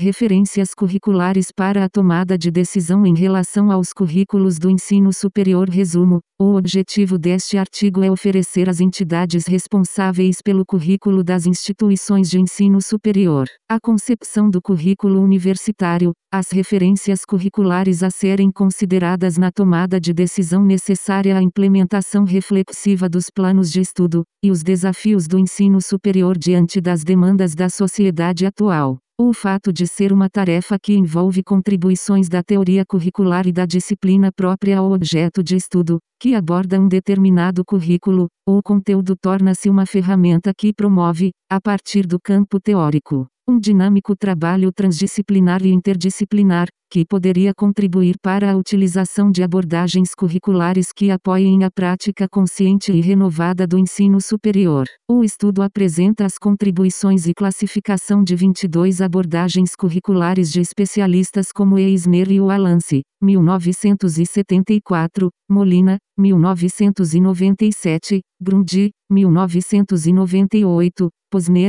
Referências curriculares para a tomada de decisão em relação aos currículos do ensino superior. Resumo: o objetivo deste artigo é oferecer às entidades responsáveis pelo currículo das instituições de ensino superior a concepção do currículo universitário, as referências curriculares a serem consideradas na tomada de decisão necessária à implementação reflexiva dos planos de estudo, e os desafios do ensino superior diante das demandas da sociedade atual. O fato de ser uma tarefa que envolve contribuições da teoria curricular e da disciplina própria ao objeto de estudo, que aborda um determinado currículo, ou conteúdo torna-se uma ferramenta que promove, a partir do campo teórico, um dinâmico trabalho transdisciplinar e interdisciplinar, que poderia contribuir para a utilização de abordagens curriculares que apoiem a prática consciente e renovada do ensino superior. O estudo apresenta as contribuições e classificação de 22 abordagens curriculares de especialistas como Eisner e Wallace, 1974, Molina, 1997, Grundy, 1998, Posner,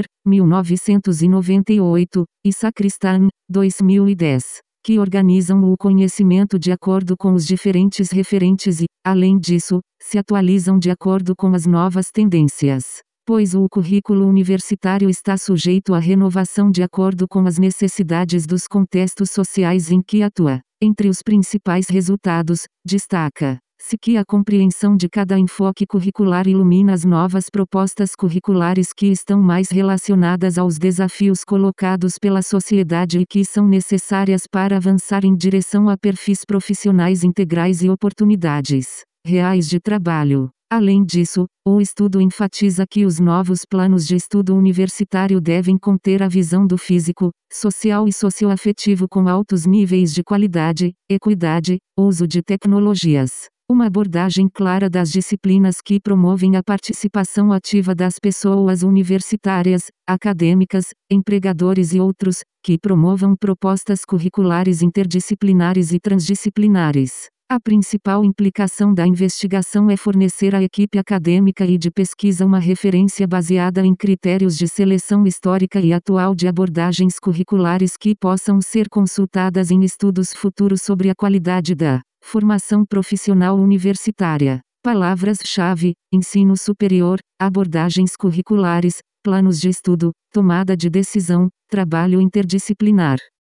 1998, e Sacristan, 2010. Que organizam o conhecimento de acordo com os diferentes referentes e, além disso, se atualizam de acordo com as novas tendências, pois o currículo universitário está sujeito à renovação de acordo com as necessidades dos contextos sociais em que atua. Entre os principais resultados, destaca-se que a compreensão de cada enfoque curricular ilumina as novas propostas curriculares que estão mais relacionadas aos desafios colocados pela sociedade e que são necessárias para avançar em direção a perfis profissionais integrais e oportunidades reais de trabalho. Além disso, o estudo enfatiza que os novos planos de estudo universitário devem conter a visão do físico, social e socioafetivo com altos níveis de qualidade, equidade, uso de tecnologias. Uma abordagem clara das disciplinas que promovem a participação ativa das pessoas universitárias, acadêmicas, empregadores e outros, que promovam propostas curriculares interdisciplinares e transdisciplinares. A principal implicação da investigação é fornecer à equipe acadêmica e de pesquisa uma referência baseada em critérios de seleção histórica e atual de abordagens curriculares que possam ser consultadas em estudos futuros sobre a qualidade da formação profissional universitária. Palavras-chave: ensino superior, abordagens curriculares, planos de estudo, tomada de decisão, trabalho interdisciplinar.